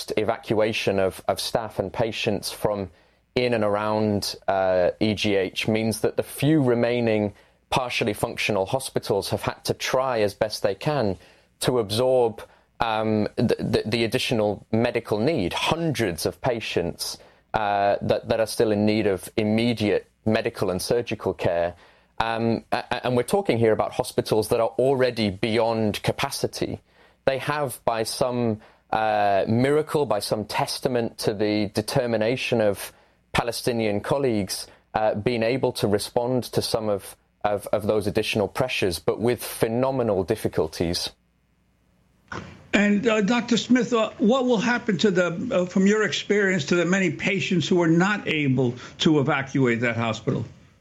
forced evacuation of staff and patients from in and around EGH means that the few remaining partially functional hospitals have had to try as best they can to absorb the additional medical need. Hundreds of patients that are still in need of immediate medical and surgical care. And we're talking here about hospitals that are already beyond capacity. They have, by some miracle, by some testament to the determination of Palestinian colleagues, been able to respond to some of those additional pressures, but with phenomenal difficulties. And Dr. Smith, what will happen to from your experience, to the many patients who are not able to evacuate that hospital?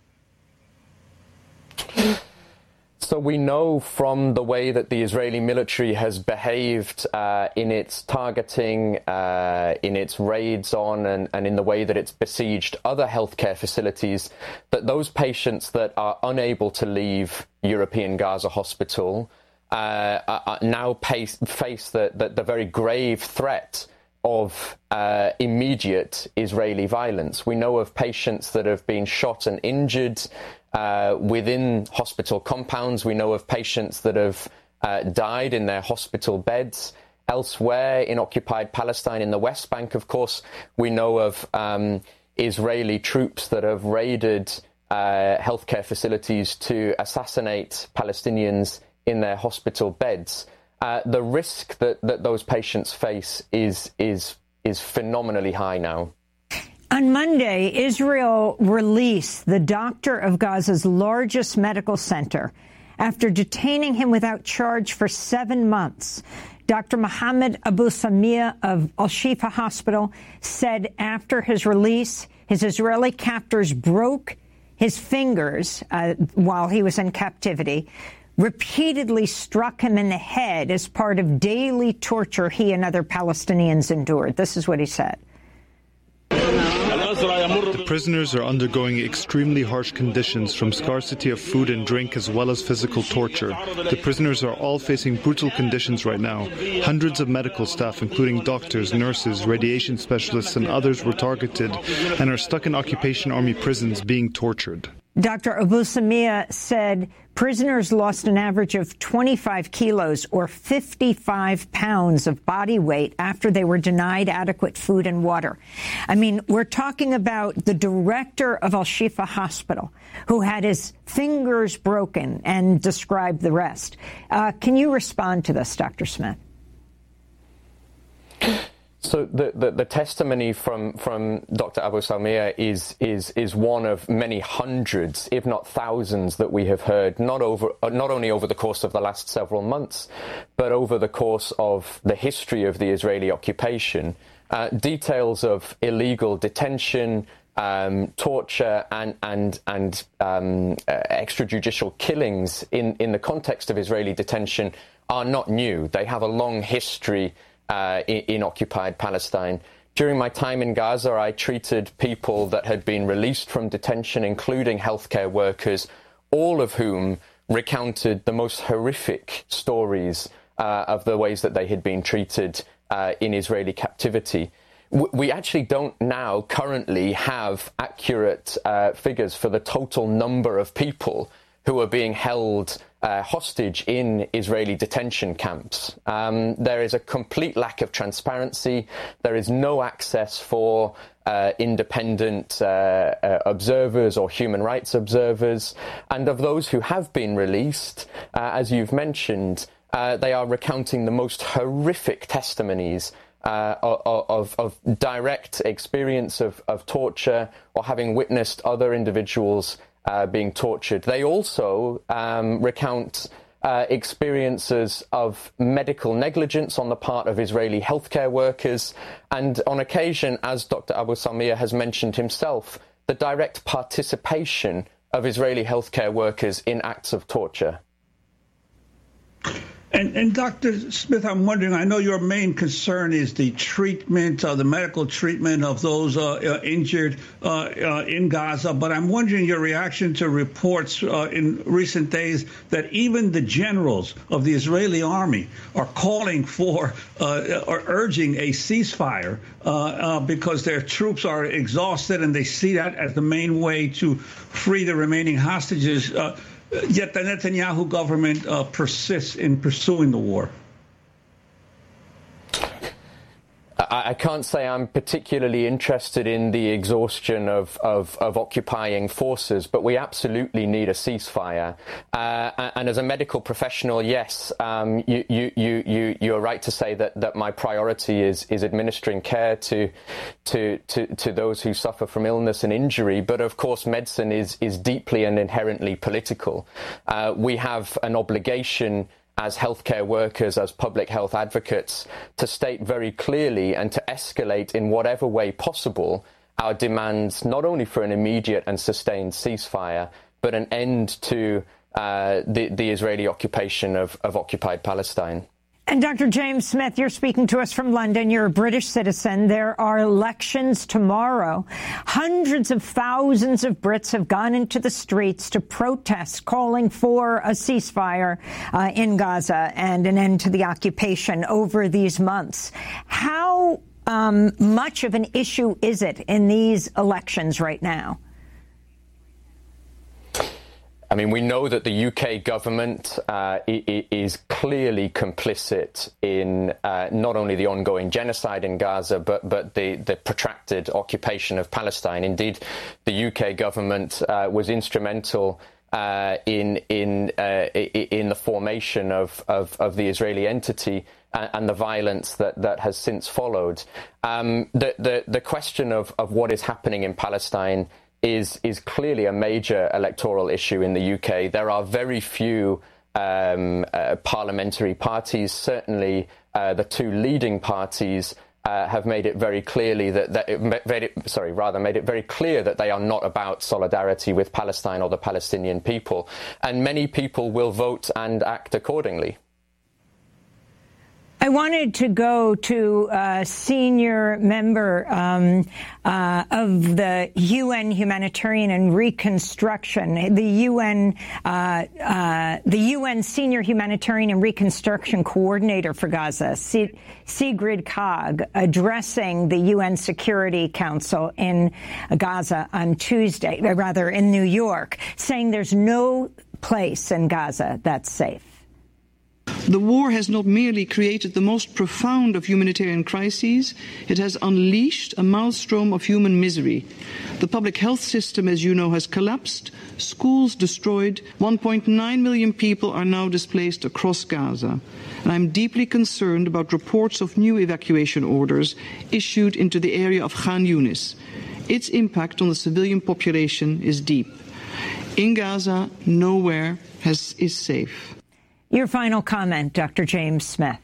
So we know from the way that the Israeli military has behaved in its targeting, in its raids on, and in the way that it's besieged other healthcare facilities, that those patients that are unable to leave European Gaza Hospital now face the very grave threat of immediate Israeli violence. We know of patients that have been shot and injured within hospital compounds. We know of patients that have died in their hospital beds. Elsewhere in occupied Palestine, in the West Bank, of course, we know of Israeli troops that have raided healthcare facilities to assassinate Palestinians in their hospital beds. The risk that those patients face is phenomenally high now. On Monday, Israel released the doctor of Gaza's largest medical center after detaining him without charge for 7 months. Dr. Mohammed Abu Samia of Al-Shifa Hospital said after his release, his Israeli captors broke his fingers while he was in captivity, repeatedly struck him in the head as part of daily torture he and other Palestinians endured. This is what he said. The prisoners are undergoing extremely harsh conditions, from scarcity of food and drink as well as physical torture. The prisoners are all facing brutal conditions right now. Hundreds of medical staff, including doctors, nurses, radiation specialists and others, were targeted and are stuck in occupation army prisons being tortured. Dr. Abu Samia said prisoners lost an average of 25 kilos or 55 pounds of body weight after they were denied adequate food and water. I mean, we're talking about the director of Al-Shifa Hospital, who had his fingers broken and described the rest. Can you respond to this, Dr. Smith? So the testimony from Dr. Abu Samia is one of many hundreds, if not thousands, that we have heard, not only over the course of the last several months, but over the course of the history of the Israeli occupation. Details of illegal detention, torture and extrajudicial killings in the context of Israeli detention are not new. They have a long history in occupied Palestine. During my time in Gaza, I treated people that had been released from detention, including healthcare workers, all of whom recounted the most horrific stories of the ways that they had been treated in Israeli captivity. We actually don't now currently have accurate figures for the total number of people who are being held hostage in Israeli detention camps. There is a complete lack of transparency. There is no access for independent observers or human rights observers. And of those who have been released, as you've mentioned, they are recounting the most horrific testimonies of direct experience of torture, or having witnessed other individuals being tortured. They also recount experiences of medical negligence on the part of Israeli healthcare workers, and on occasion, as Dr. Abu Samia has mentioned himself, the direct participation of Israeli healthcare workers in acts of torture. And Dr. Smith, I'm wondering, I know your main concern is the treatment, the medical treatment of those injured in Gaza, but I'm wondering your reaction to reports in recent days that even the generals of the Israeli army are calling for or urging a ceasefire because their troops are exhausted and they see that as the main way to free the remaining hostages. Yet the Netanyahu government persists in pursuing the war. I can't say I'm particularly interested in the exhaustion of occupying forces, but we absolutely need a ceasefire. And as a medical professional, yes, you're right to say that my priority is administering care to those who suffer from illness and injury. But of course, medicine is deeply and inherently political. We have an obligation as healthcare workers, as public health advocates, to state very clearly and to escalate in whatever way possible our demands not only for an immediate and sustained ceasefire, but an end to the Israeli occupation of occupied Palestine. And Dr. James Smith, you're speaking to us from London. You're a British citizen. There are elections tomorrow. Hundreds of thousands of Brits have gone into the streets to protest, calling for a ceasefire in Gaza and an end to the occupation over these months. How much of an issue is it in these elections right now? I mean, we know that the UK government is clearly complicit in not only the ongoing genocide in Gaza, but the protracted occupation of Palestine. Indeed, the UK government was instrumental in the formation of the Israeli entity and the violence that has since followed. The question of what is happening in Palestine is clearly a major electoral issue in the UK. There are very few parliamentary parties. Certainly, the two leading parties have made it very clearly made it very clear that they are not about solidarity with Palestine or the Palestinian people, and many people will vote and act accordingly. I wanted to go to a senior member of the UN Humanitarian and Reconstruction, the UN Senior Humanitarian and Reconstruction Coordinator for Gaza, Sigrid Kaag, addressing the UN Security Council in Gaza on Tuesday, rather in New York, saying there's no place in Gaza that's safe. The war has not merely created the most profound of humanitarian crises, it has unleashed a maelstrom of human misery. The public health system, as you know, has collapsed, schools destroyed, 1.9 million people are now displaced across Gaza. And I'm deeply concerned about reports of new evacuation orders issued into the area of Khan Yunis. Its impact on the civilian population is deep. In Gaza, nowhere is safe. Your final comment, Dr. James Smith.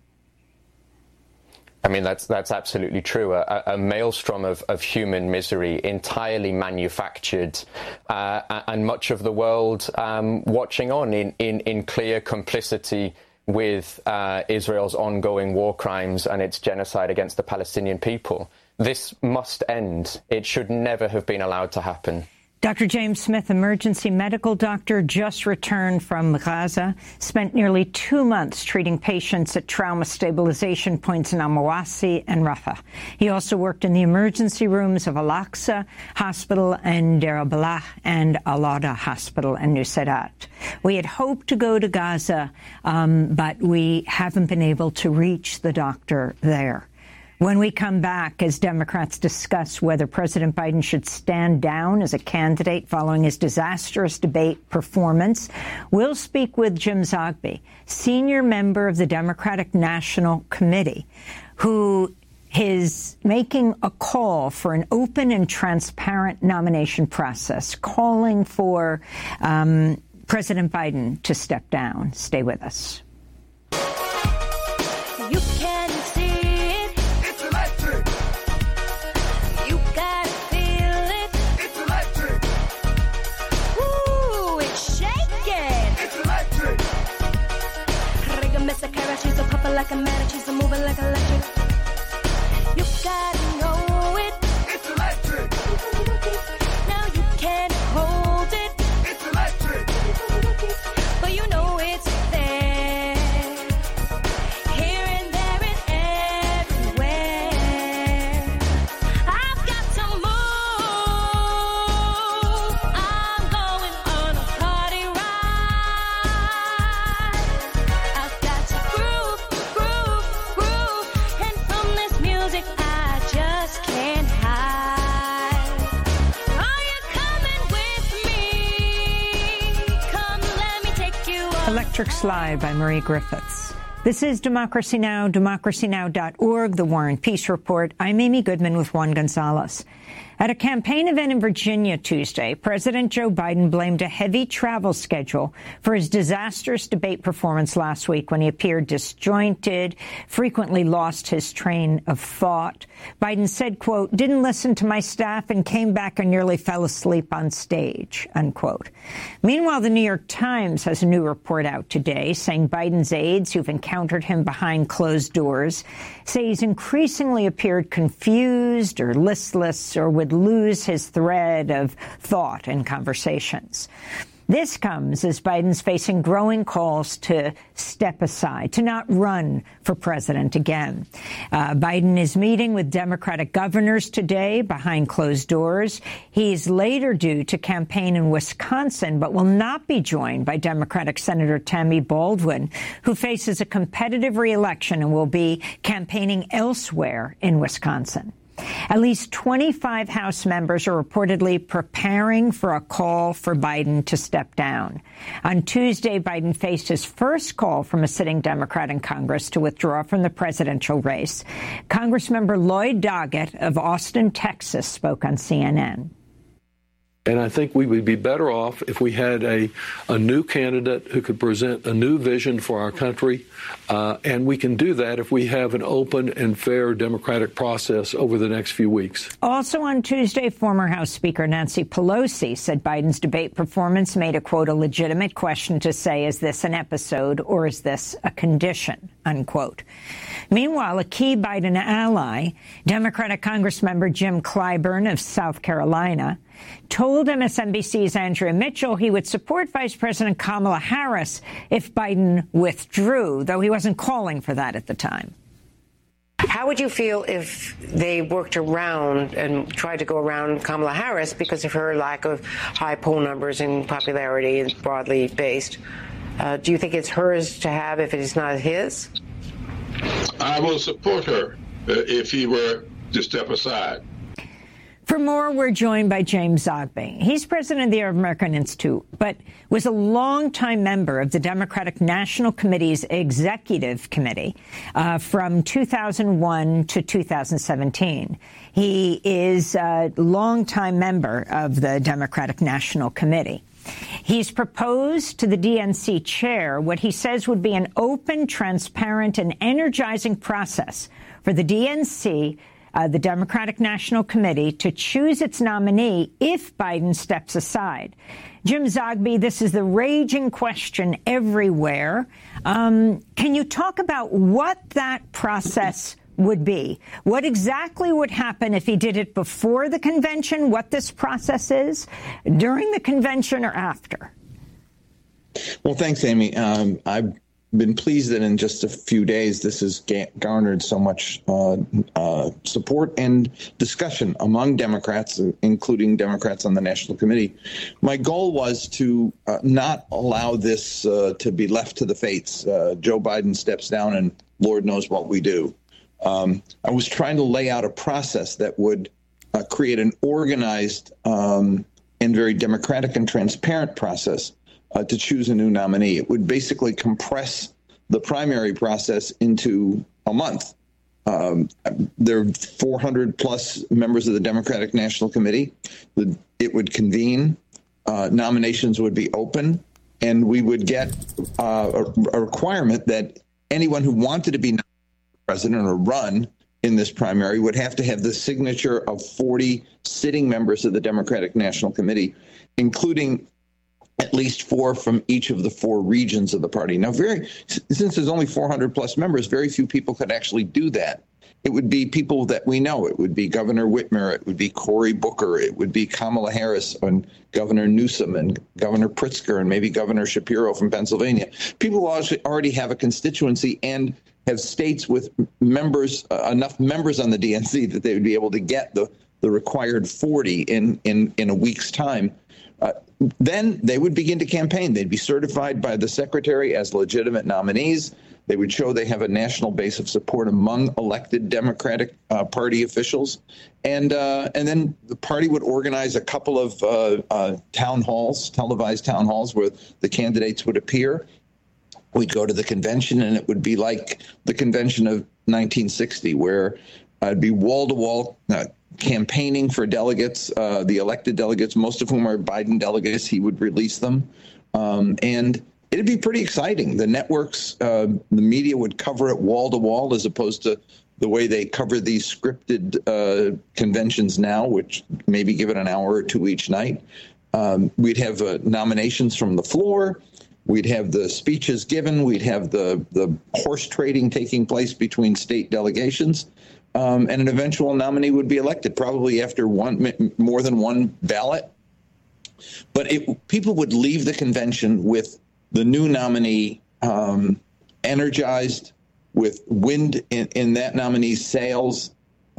I mean, that's absolutely true. A maelstrom of human misery, entirely manufactured, and much of the world watching on in clear complicity with Israel's ongoing war crimes and its genocide against the Palestinian people. This must end. It should never have been allowed to happen. Dr. James Smith, emergency medical doctor, just returned from Gaza, spent nearly 2 months treating patients at trauma stabilization points in Al-Mawasi and Rafah. He also worked in the emergency rooms of Al-Aqsa Hospital and Deir al-Balah and Al-Awda Hospital in Nusayrat. We had hoped to go to Gaza, but we haven't been able to reach the doctor there. When we come back, as Democrats discuss whether President Biden should stand down as a candidate following his disastrous debate performance, we'll speak with Jim Zogby, senior member of the Democratic National Committee, who is making a call for an open and transparent nomination process, calling for President Biden to step down. Stay with us. You can see it. It's electric. You gotta feel it. It's electric. Ooh, it's shaking. It's electric. music I just can't hide. Are you coming with me? Come, let me take you up. Electric Slide by Marie Griffiths. This is Democracy Now!, democracynow.org, The War and Peace Report. I'm Amy Goodman with Juan Gonzalez. At a campaign event in Virginia Tuesday, President Joe Biden blamed a heavy travel schedule for his disastrous debate performance last week when he appeared disjointed, frequently lost his train of thought. Biden said, quote, "Didn't listen to my staff and came back and nearly fell asleep on stage," unquote. Meanwhile, the New York Times has a new report out today saying Biden's aides who've encountered him behind closed doors say he's increasingly appeared confused or listless or would lose his thread of thought in conversations. This comes as Biden's facing growing calls to step aside, to not run for president again. Biden is meeting with Democratic governors today behind closed doors. He's later due to campaign in Wisconsin, but will not be joined by Democratic Senator Tammy Baldwin, who faces a competitive reelection and will be campaigning elsewhere in Wisconsin. At least 25 House members are reportedly preparing for a call for Biden to step down. On Tuesday, Biden faced his first call from a sitting Democrat in Congress to withdraw from the presidential race. Congressmember Lloyd Doggett of Austin, Texas, spoke on CNN. And I think we would be better off if we had a new candidate who could present a new vision for our country. And we can do that if we have an open and fair democratic process over the next few weeks. Also on Tuesday, former House Speaker Nancy Pelosi said Biden's debate performance made a, quote, a legitimate question to say, is this an episode or is this a condition, unquote. Meanwhile, a key Biden ally, Democratic Congressmember Jim Clyburn of South Carolina, told MSNBC's Andrea Mitchell he would support Vice President Kamala Harris if Biden withdrew, though he wasn't calling for that at the time. How would you feel if they worked around and tried to go around Kamala Harris because of her lack of high poll numbers and popularity and broadly based? Do you think it's hers to have if it is not his? I will support her if he were to step aside. For more, we're joined by James Zogby. He's president of the Arab American Institute, but was a longtime member of the Democratic National Committee's Executive Committee from 2001 to 2017. He is a longtime member of the Democratic National Committee. He's proposed to the DNC chair what he says would be an open, transparent, and energizing process for the DNC, the Democratic National Committee, to choose its nominee if Biden steps aside. Jim Zogby, this is the raging question everywhere. Can you talk about what that process would be? What exactly would happen if he did it before the convention, what this process is, during the convention, or after? Well, thanks, Amy. I've been pleased that in just a few days this has garnered so much support and discussion among Democrats, including Democrats on the National Committee. My goal was to not allow this to be left to the fates. Joe Biden steps down and Lord knows what we do. I was trying to lay out a process that would create an organized and very democratic and transparent process to choose a new nominee. It would basically compress the primary process into a month. There are 400 plus members of the Democratic National Committee. It would convene, nominations would be open, and we would get a requirement that anyone who wanted to be president or run in this primary would have to have the signature of 40 sitting members of the Democratic National Committee, including at least 4 from each of the 4 regions of the party. Now, since there's only 400 plus members, very few people could actually do that. It would be people that we know. It would be Governor Whitmer. It would be Cory Booker. It would be Kamala Harris and Governor Newsom and Governor Pritzker and maybe Governor Shapiro from Pennsylvania. People who already have a constituency and have states with members, enough members on the DNC that they would be able to get the required 40 in a week's time. Then they would begin to campaign. They'd be certified by the secretary as legitimate nominees. They would show they have a national base of support among elected Democratic Party officials. And then the party would organize a couple of town halls, televised town halls, where the candidates would appear. We'd go to the convention, and it would be like the convention of 1960, where it'd be wall-to-wall campaigning for delegates, the elected delegates, most of whom are Biden delegates. He would release them. And it'd be pretty exciting. The networks, the media would cover it wall-to-wall, as opposed to the way they cover these scripted conventions now, which maybe give it an hour or two each night. We'd have nominations from the floor. We'd have the speeches given. We'd have the horse trading taking place between state delegations. And an eventual nominee would be elected, probably after more than one ballot. But people would leave the convention with the new nominee energized, with wind in that nominee's sails.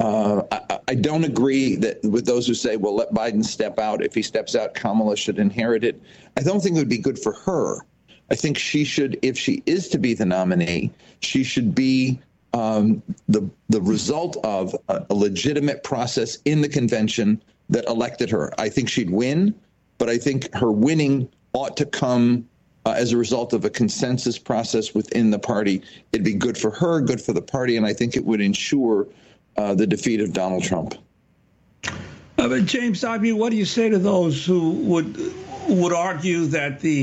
I don't agree with those who say, well, let Biden step out. If he steps out, Kamala should inherit it. I don't think it would be good for her. I think she should, if she is to be the nominee, she should be the result of a legitimate process in the convention that elected her. I think she'd win, but I think her winning ought to come as a result of a consensus process within the party. It'd be good for her, good for the party, and I think it would ensure the defeat of Donald Trump. But James Ivey, what do you say to those who would argue that the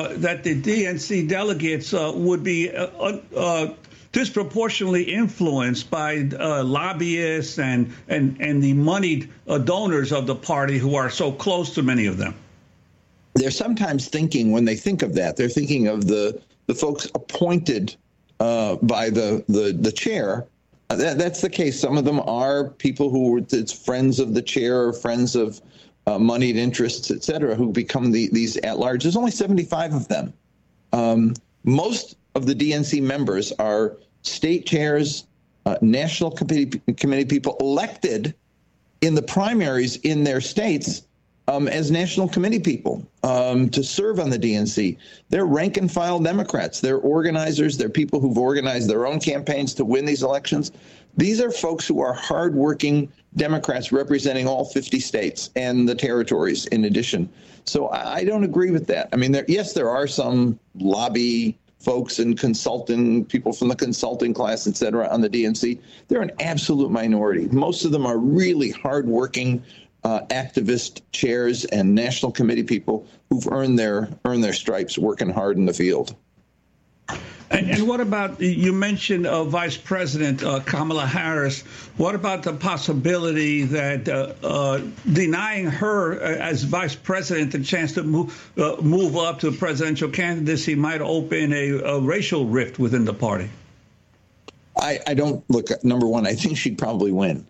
DNC delegates would be disproportionately influenced by lobbyists and the moneyed donors of the party who are so close to many of them? They're sometimes thinking, when they think of that, they're thinking of the folks appointed by the chair. That's the case. Some of them are people who it's friends of the chair, or friends of moneyed interests, et cetera, who become these at-large. There's only 75 of them. Most of the DNC members are state chairs, national committee people elected in the primaries in their states as national committee people to serve on the DNC. They're rank and file Democrats. They're organizers. They're people who've organized their own campaigns to win these elections. These are folks who are hardworking Democrats representing all 50 states and the territories in addition. So I don't agree with that. I mean, there are some lobby folks and people from the consulting class, et cetera, on the DNC. They're an absolute minority. Most of them are really hardworking activist chairs and national committee people who've earned their stripes working hard in the field. And what about, you mentioned Vice President Kamala Harris. What about the possibility that denying her as Vice President the chance to move up to presidential candidacy might open a racial rift within the party? I don't look. Number one, I think she'd probably win.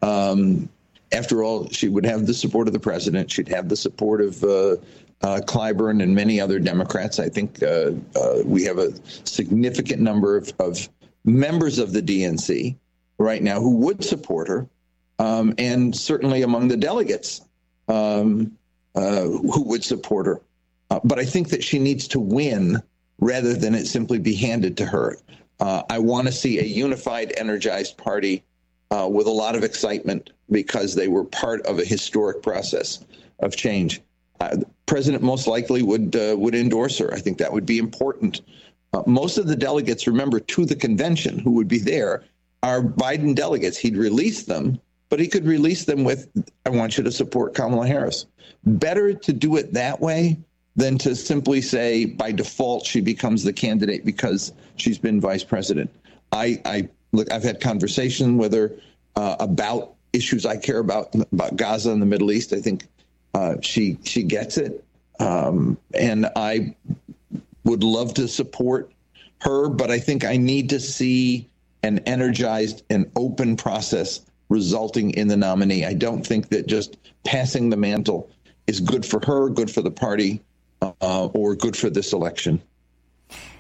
After all, she would have the support of the president. She'd have the support of Clyburn and many other Democrats. I think we have a significant number of members of the DNC right now who would support her, and certainly among the delegates who would support her. But I think that she needs to win rather than it simply be handed to her. I want to see a unified, energized party with a lot of excitement because they were part of a historic process of change. The president most likely would endorse her. I think that would be important. Most of the delegates, remember, to the convention who would be there are Biden delegates. He'd release them, but he could release them with, I want you to support Kamala Harris. Better to do it that way than to simply say by default she becomes the candidate because she's been vice president. Look, I've had conversation with her about issues I care about Gaza and the Middle East. I think she gets it, and I would love to support her, but I think I need to see an energized and open process resulting in the nominee. I don't think that just passing the mantle is good for her, good for the party, or good for this election.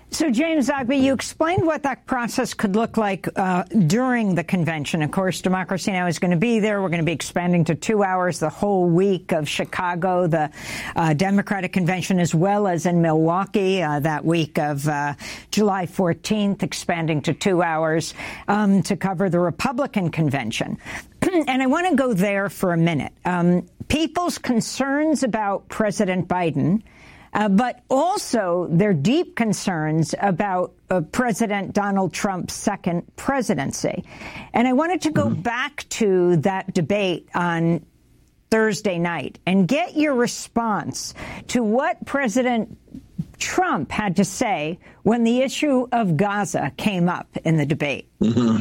So, James Zogby, you explained what that process could look like during the convention. Of course, Democracy Now! Is going to be there. We're going to be expanding to 2 hours the whole week of Chicago, the Democratic convention, as well as in Milwaukee that week of July 14th, expanding to 2 hours to cover the Republican convention. And I want to go there for a minute. People's concerns about President Biden, but also their deep concerns about President Donald Trump's second presidency. And I wanted to go back to that debate on Thursday night and get your response to what President Trump had to say when the issue of Gaza came up in the debate.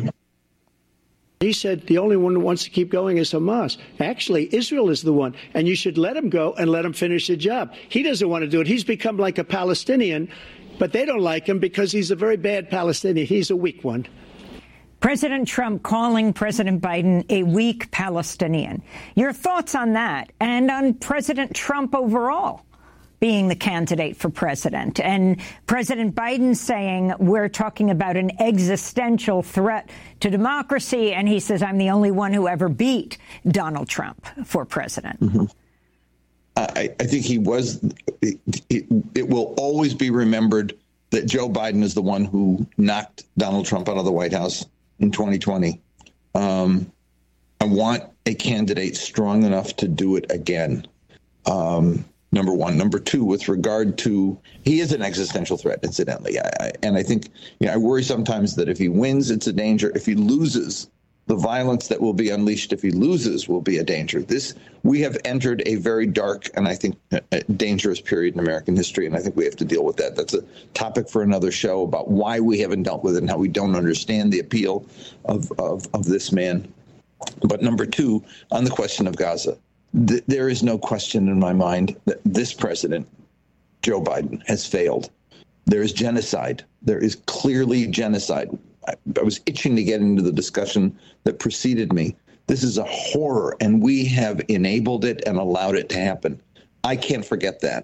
He said the only one who wants to keep going is Hamas. Actually, Israel is the one, and you should let him go and let him finish the job. He doesn't want to do it. He's become like a Palestinian, but they don't like him because he's a very bad Palestinian. He's a weak one. President Trump calling President Biden a weak Palestinian. Your thoughts on that and on President Trump overall being the candidate for president, and President Biden saying we're talking about an existential threat to democracy, and he says, I'm the only one who ever beat Donald Trump for president. I think he was. It will always be remembered that Joe Biden is the one who knocked Donald Trump out of the White House in 2020. I want a candidate strong enough to do it again. Number one. Number two, with regard to, he is an existential threat, incidentally. I think, I worry sometimes that if he wins, it's a danger. If he loses, the violence that will be unleashed if he loses will be a danger. We have entered a very dark and I think a dangerous period in American history, and I think we have to deal with that. That's a topic for another show about why we haven't dealt with it and how we don't understand the appeal of this man. But number two, on the question of Gaza, there is no question in my mind that this president, Joe Biden, has failed. There is genocide. There is clearly genocide. I was itching to get into the discussion that preceded me. This is a horror, and we have enabled it and allowed it to happen. I can't forget that.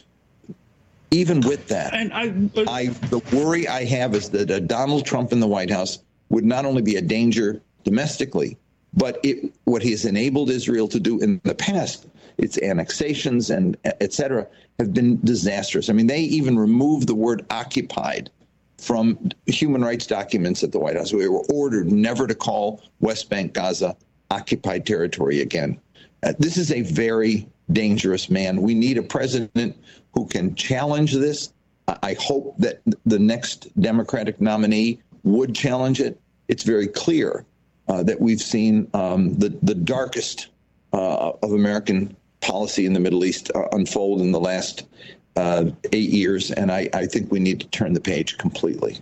Even with that, the worry I have is that a Donald Trump in the White House would not only be a danger domestically, but what he has enabled Israel to do in the past, its annexations and et cetera, have been disastrous. I mean, they even removed the word occupied from human rights documents at the White House. We were ordered never to call West Bank, Gaza occupied territory again. This is a very dangerous man. We need a president who can challenge this. I hope that the next Democratic nominee would challenge it. It's very clear that we've seen the darkest of American policy in the Middle East unfold in the last 8 years, and I think we need to turn the page completely.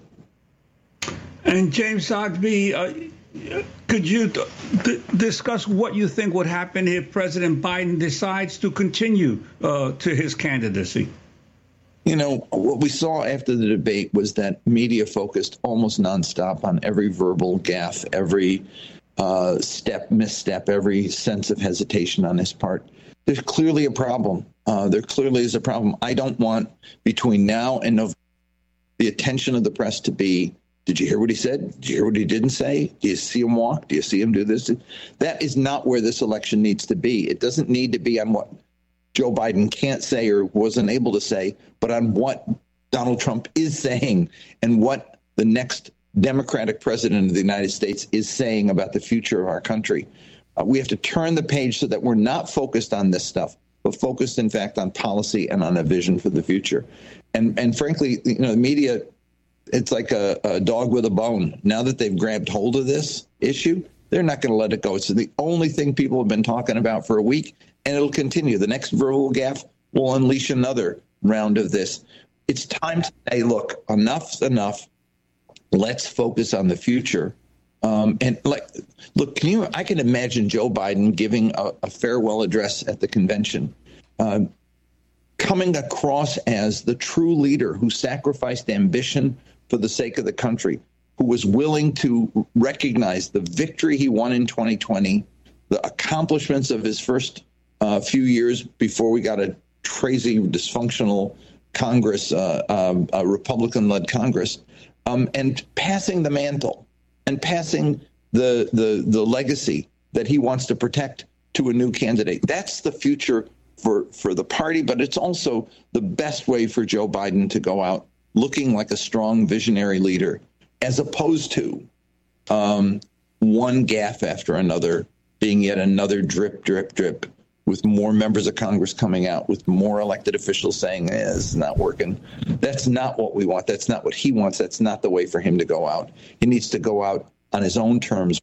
And James Zogby, could you discuss what you think would happen if President Biden decides to continue to his candidacy? What we saw after the debate was that media focused almost nonstop on every verbal gaffe, every misstep, every sense of hesitation on his part. There's clearly a problem. There clearly is a problem. I don't want, between now and November, the attention of the press to be, did you hear what he said? Did you hear what he didn't say? Do you see him walk? Do you see him do this? That is not where this election needs to be. It doesn't need to be on what Joe Biden can't say or wasn't able to say, but on what Donald Trump is saying and what the next Democratic president of the United States is saying about the future of our country. We have to turn the page so that we're not focused on this stuff, but focused, in fact, on policy and on a vision for the future. And frankly, the media, it's like a dog with a bone. Now that they've grabbed hold of this issue, they're not going to let it go. It's the only thing people have been talking about for a week, and it'll continue. The next verbal gaffe will unleash another round of this. It's time to say, look, enough's enough. Let's focus on the future. I can imagine Joe Biden giving a farewell address at the convention, coming across as the true leader who sacrificed ambition for the sake of the country, who was willing to recognize the victory he won in 2020, the accomplishments of his first few years before we got a crazy, dysfunctional Congress, a Republican-led Congress, and passing the mantle and passing the legacy that he wants to protect to a new candidate. That's the future for the party, but it's also the best way for Joe Biden to go out looking like a strong visionary leader, as opposed to one gaffe after another, being yet another drip, drip, drip, with more members of Congress coming out, with more elected officials saying, this is not working. That's not what we want. That's not what he wants. That's not the way for him to go out. He needs to go out on his own terms.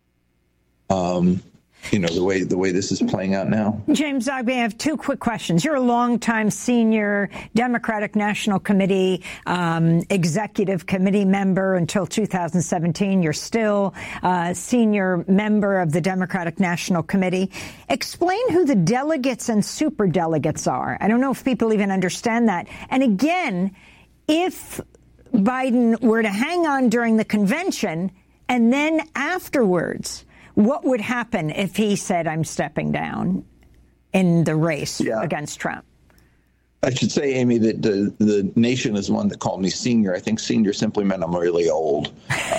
The way this is playing out now. James Zogby, I have two quick questions. You're a longtime senior Democratic National Committee executive committee member until 2017. You're still a senior member of the Democratic National Committee. Explain who the delegates and superdelegates are. I don't know if people even understand that. And again, if Biden were to hang on during the convention and then afterwards, what would happen if he said, I'm stepping down in the race against Trump? I should say, Amy, that the nation is one that called me senior. I think senior simply meant I'm really old.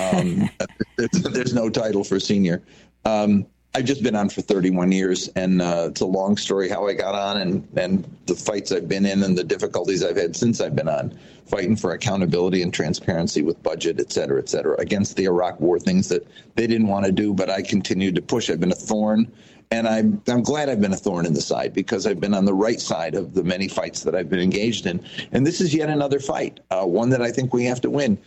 There's no title for senior. I've just been on for 31 years, and it's a long story how I got on and the fights I've been in and the difficulties I've had since I've been on, fighting for accountability and transparency with budget, et cetera, against the Iraq war, things that they didn't want to do, but I continued to push. I've been a thorn, and I'm glad I've been a thorn in the side, because I've been on the right side of the many fights that I've been engaged in. And this is yet another fight, one that I think we have to win.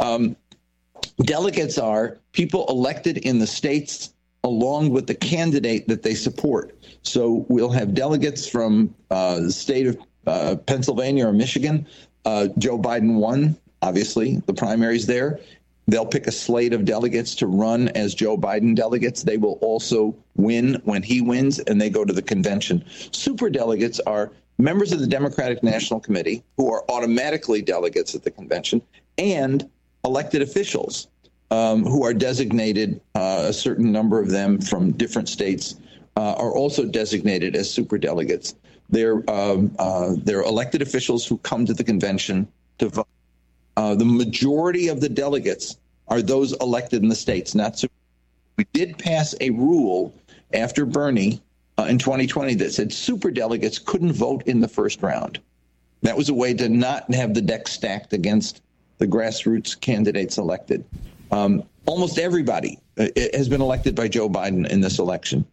Delegates are people elected in the states along with the candidate that they support. So we'll have delegates from the state of Pennsylvania or Michigan. Joe Biden won, obviously, the primaries there. They'll pick a slate of delegates to run as Joe Biden delegates. They will also win when he wins, and they go to the convention. Superdelegates are members of the Democratic National Committee who are automatically delegates at the convention, and elected officials who are designated, a certain number of them from different states are also designated as superdelegates. They're elected officials who come to the convention to vote. The majority of the delegates are those elected in the states, not super. We did pass a rule after Bernie in 2020 that said superdelegates couldn't vote in the first round. That was a way to not have the deck stacked against the grassroots candidates elected. Almost everybody has been elected by Joe Biden in this election.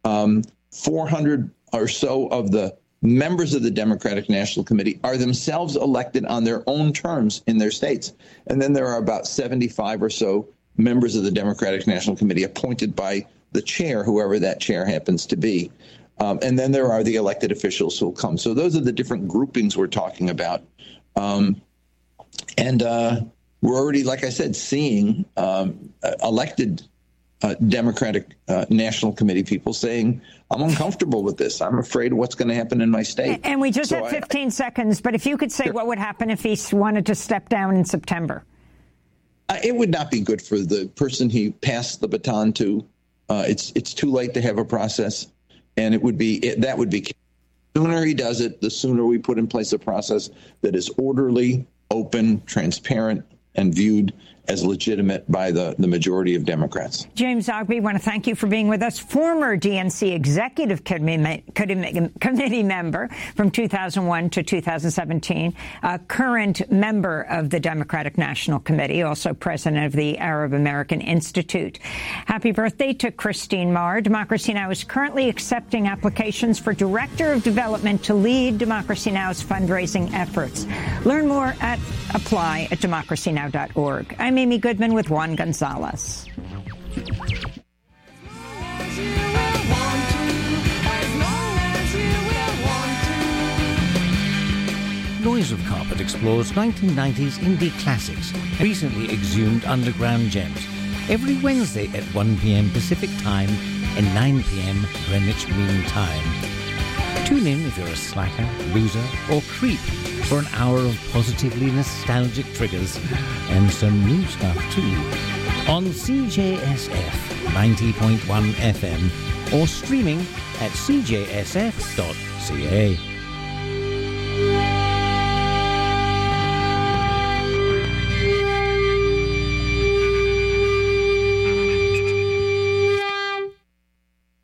400 or so of the members of the Democratic National Committee are themselves elected on their own terms in their states. And then there are about 75 or so members of the Democratic National Committee appointed by the chair, whoever that chair happens to be. And then there are the elected officials who will come. So those are the different groupings we're talking about. We're already, like I said, seeing elected Democratic National Committee people saying, I'm uncomfortable with this. I'm afraid of what's going to happen in my state. And we just have 15 seconds, but if you could say what would happen if he wanted to step down in September. It would not be good for the person he passed the baton to. It's too late to have a process, and that would be the sooner he does it, the sooner we put in place a process that is orderly, open, transparent, and viewed as legitimate by the majority of Democrats. James Zogby, I want to thank you for being with us. Former DNC Executive Committee member from 2001 to 2017, current member of the Democratic National Committee, also president of the Arab American Institute. Happy birthday to Christine Marr. Democracy Now! Is currently accepting applications for Director of Development to lead Democracy Now!'s fundraising efforts. Learn more at apply at democracynow.org. I'm Amy Goodman with Juan Gonzalez. Noise of Carpet explores 1990s indie classics, recently exhumed underground gems. Every Wednesday at 1 p.m. Pacific Time and 9 p.m. Greenwich Mean Time. Tune in if you're a slacker, loser, or creep for an hour of positively nostalgic triggers and some new stuff too. On CJSF 90.1 FM or streaming at cjsf.ca.